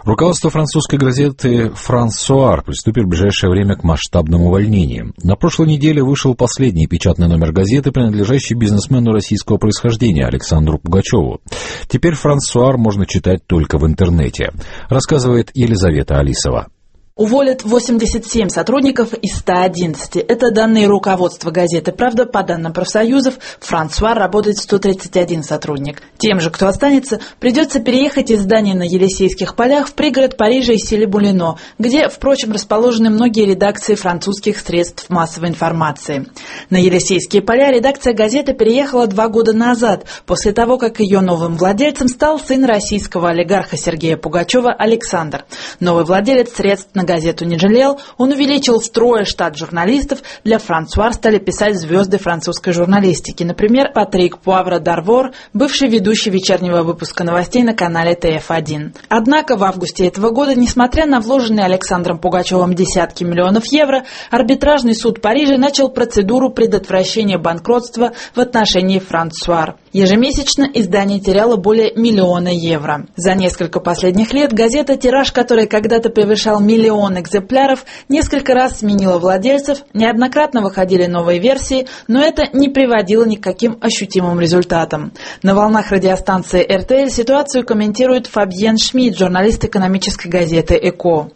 Руководство французской газеты «Франсуар» приступит в ближайшее время к масштабным увольнениям. На прошлой неделе вышел последний печатный номер газеты, принадлежащий бизнесмену российского происхождения Александру Пугачеву. Теперь «Франсуар» можно читать только в интернете, рассказывает Елизавета Алисова. Уволят 87 сотрудников из 111. Это данные руководства газеты. Правда, по данным профсоюзов, в «Франсуар» работает 131 сотрудник. Тем же, кто останется, придется переехать из здания на Елисейских полях в пригород Парижа и Issy-les-Moulineaux, где, впрочем, расположены многие редакции французских средств массовой информации. На Елисейские поля редакция газеты переехала 2 года назад, после того, как ее новым владельцем стал сын российского олигарха Сергея Пугачева Александр. Новый владелец средств на газету не жалел, он увеличил втрое штат журналистов. Для «Франсуар» стали писать звезды французской журналистики. Например, Патрик Пуавра-Дарвор, бывший ведущий вечернего выпуска новостей на канале ТФ1. Однако в августе этого года, несмотря на вложенные Александром Пугачевым десятки миллионов евро, арбитражный суд Парижа начал процедуру предотвращения банкротства в отношении «Франсуар». Ежемесячно издание теряло более 1 миллиона евро. За несколько последних лет газета, тираж которой когда-то превышал 1 миллион экземпляров, несколько раз сменила владельцев, неоднократно выходили новые версии, но это не приводило ни к каким ощутимым результатам. На волнах радиостанции РТЛ ситуацию комментирует Фабьен Шмидт, журналист экономической газеты «Эко».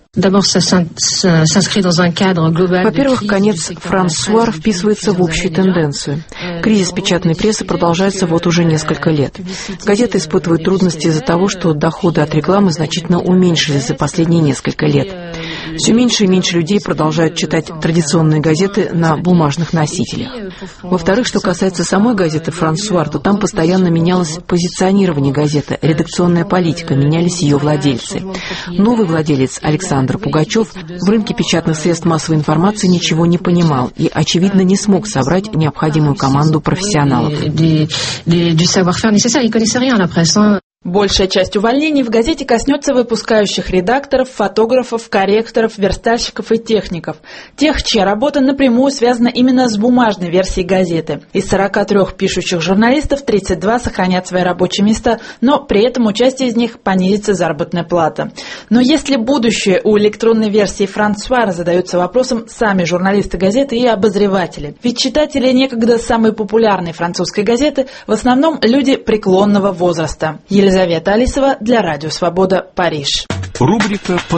Во-первых, конец «Франсуар» вписывается в общую тенденцию. Кризис печатной прессы продолжается вот уже несколько лет. Газета испытывает трудности из-за того, что доходы от рекламы значительно уменьшились за последние несколько лет. Все меньше и меньше людей продолжают читать традиционные газеты на бумажных носителях. Во-вторых, что касается самой газеты «Франсуар», то там постоянно менялось позиционирование газеты, редакционная политика, менялись ее владельцы. Новый владелец Александр Пугачев в рынке печатных средств массовой информации ничего не понимал и, очевидно, не смог собрать необходимую команду профессионалов. Большая часть увольнений в газете коснется выпускающих редакторов, фотографов, корректоров, верстальщиков и техников. Тех, чья работа напрямую связана именно с бумажной версией газеты. Из 43 пишущих журналистов 32 сохранят свои рабочие места, но при этом у части из них понизится заработная плата. Но есть ли будущее у электронной версии «Франсуар», задаются вопросом сами журналисты газеты и обозреватели. Ведь читатели некогда самой популярной французской газеты в основном люди преклонного возраста. Елизавета Алисова для Радио Свобода, Париж. Рубрика